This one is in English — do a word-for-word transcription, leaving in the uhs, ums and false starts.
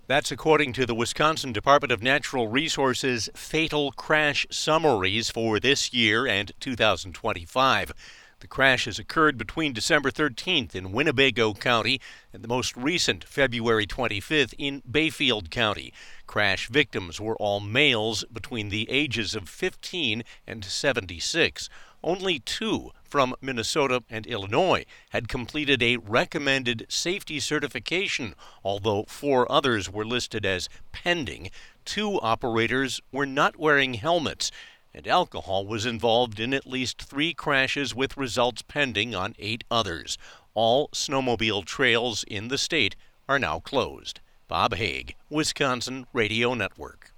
That's according to the Wisconsin Department of Natural Resources fatal crash summaries for this year and two thousand twenty-five. The crash has occurred between December thirteenth in Winnebago County and the most recent February twenty-fifth in Bayfield County. Crash victims were all males between the ages of fifteen and seventy-six. Only two from Minnesota and Illinois had completed a recommended safety certification, although four others were listed as pending. Two operators were not wearing helmets, and alcohol was involved in at least three crashes with results pending on eight others. All snowmobile trails in the state are now closed. Bob Haig, Wisconsin Radio Network.